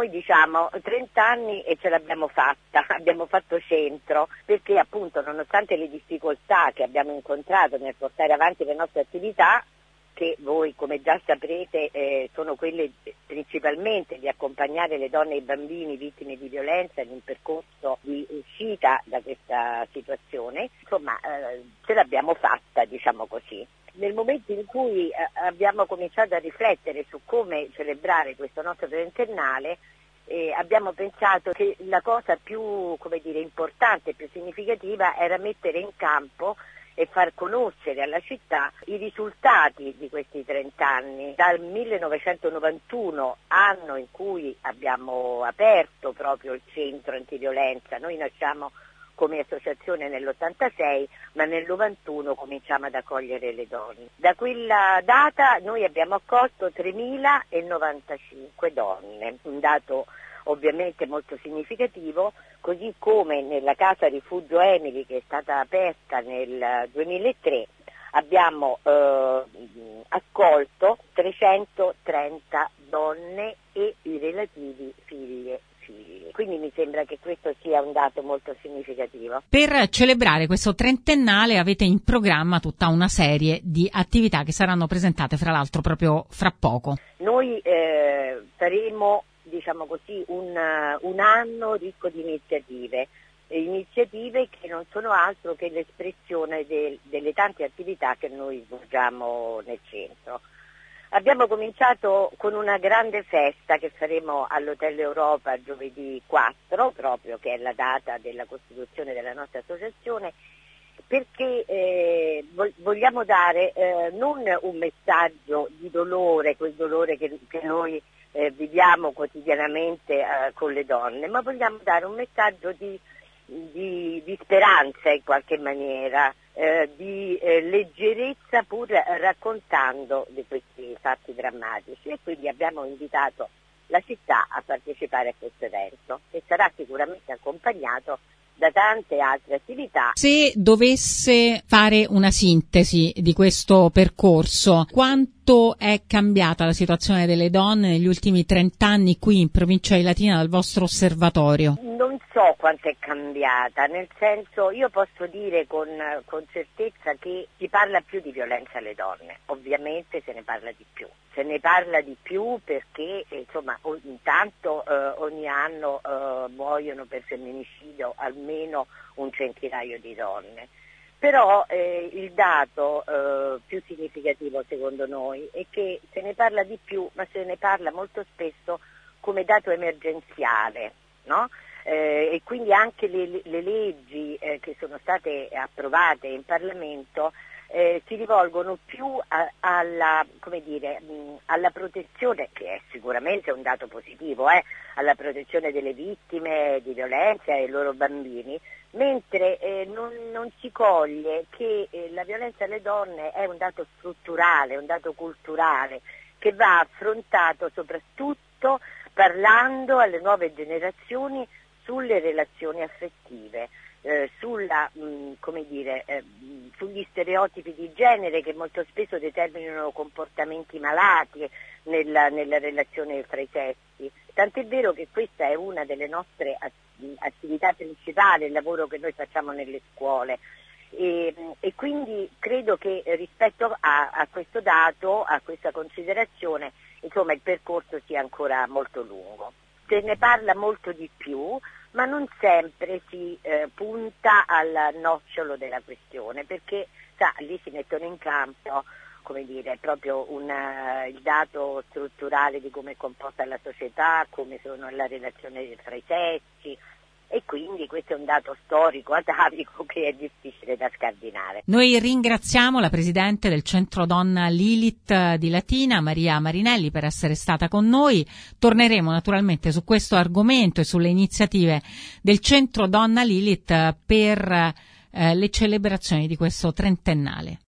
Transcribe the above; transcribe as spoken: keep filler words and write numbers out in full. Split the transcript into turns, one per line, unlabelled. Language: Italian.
Noi diciamo trenta anni e ce l'abbiamo fatta, abbiamo fatto centro, perché appunto nonostante le difficoltà che abbiamo incontrato nel portare avanti le nostre attività, che voi come già saprete eh, sono quelle principalmente di accompagnare le donne e i bambini vittime di violenza in un percorso di uscita da questa situazione, insomma eh, ce l'abbiamo fatta, diciamo così. Nel momento in cui eh, abbiamo cominciato a riflettere su come celebrare questo nostro trentennale, eh, abbiamo pensato che la cosa più, come dire, importante e più significativa era mettere in campo e far conoscere alla città i risultati di questi trent'anni. Dal millenovecentonovantuno, anno in cui abbiamo aperto proprio il centro antiviolenza, noi nasciamo come associazione nell'ottantasei, ma nel novantuno cominciamo ad accogliere le donne. Da quella data noi abbiamo accolto tremilanovantacinque donne, un dato ovviamente molto significativo, così come nella casa rifugio Emily, che è stata aperta nel duemilatré, abbiamo eh, accolto trecentotrenta donne e i relativi figli e figli. Quindi mi sembra che questo sia un dato molto significativo.
Per celebrare questo trentennale avete in programma tutta una serie di attività che saranno presentate fra l'altro proprio fra poco.
Noi eh, faremo diciamo così, un, un anno ricco di iniziative, iniziative che non sono altro che l'espressione del, delle tante attività che noi svolgiamo nel centro. Abbiamo cominciato con una grande festa che faremo all'Hotel Europa giovedì quattro, proprio che è la data della costituzione della nostra associazione, perché eh, vogliamo dare eh, non un messaggio di dolore, quel dolore che, che noi Eh, viviamo quotidianamente eh, con le donne, ma vogliamo dare un messaggio di, di, di speranza in qualche maniera, eh, di eh, leggerezza pur raccontando di questi fatti drammatici, e quindi abbiamo invitato la città a partecipare a questo evento, che sarà sicuramente accompagnato da tante altre attività.
Se dovesse fare una sintesi di questo percorso, quanto è cambiata la situazione delle donne negli ultimi trent'anni qui in provincia di Latina dal vostro osservatorio?
Non so quanto è cambiata, nel senso, io posso dire con, con certezza che si parla più di violenza alle donne, ovviamente se ne parla di più. Se ne parla di più perché insomma intanto eh, ogni anno eh, muoiono per femminicidio almeno un centinaio di donne. Però eh, il dato eh, più significativo secondo noi è che se ne parla di più, ma se ne parla molto spesso come dato emergenziale, no? Eh, e quindi anche le, le leggi eh, che sono state approvate in Parlamento Eh, si rivolgono più a, alla, come dire, mh, alla protezione, che è sicuramente un dato positivo, eh, alla protezione delle vittime di violenza e dei loro bambini, mentre eh, non, non si coglie che eh, la violenza alle donne è un dato strutturale, un dato culturale, che va affrontato soprattutto parlando alle nuove generazioni sulle relazioni affettive. Eh, sulla, mh, come dire, eh, sugli stereotipi di genere che molto spesso determinano comportamenti malati nella, nella relazione fra i sessi. Tant'è vero che questa è una delle nostre attività principali, il lavoro che noi facciamo nelle scuole. E, e quindi credo che rispetto a, a questo dato, a questa considerazione, insomma il percorso sia ancora molto lungo. Se ne parla molto di più, ma non sempre si eh, punta al nocciolo della questione, perché sa, lì si mettono in campo, come dire, proprio una, il dato strutturale di come è composta la società, come sono la relazione fra i sessi, e quindi questo è un dato storico, atavico, che è difficile da scardinare.
Noi ringraziamo la Presidente del Centro Donna Lilith di Latina, Maria Marinelli, per essere stata con noi. Torneremo naturalmente su questo argomento e sulle iniziative del Centro Donna Lilith per eh, le celebrazioni di questo trentennale.